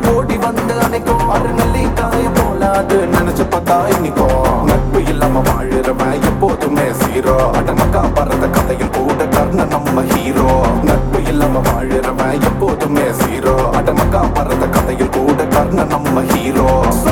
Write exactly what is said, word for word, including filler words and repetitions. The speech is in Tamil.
ஓடி வந்து அணைக்கும் அருநெல்லி காய போல அது நினைச்சு பார்த்தா இன்னைக்கும் நட்பு இல்லாம வாழுறவன் எப்போதுமே சீரோ அடமக்கா பறந்த கதையில் கூட கர்ணன் நம்ம ஹீரோ நட்பு இல்லாம வாழுறவன் எப்போதுமே சீரோ அடமக்கா பறந்த கதையில் கூட கர்ணன் நம்ம ஹீரோ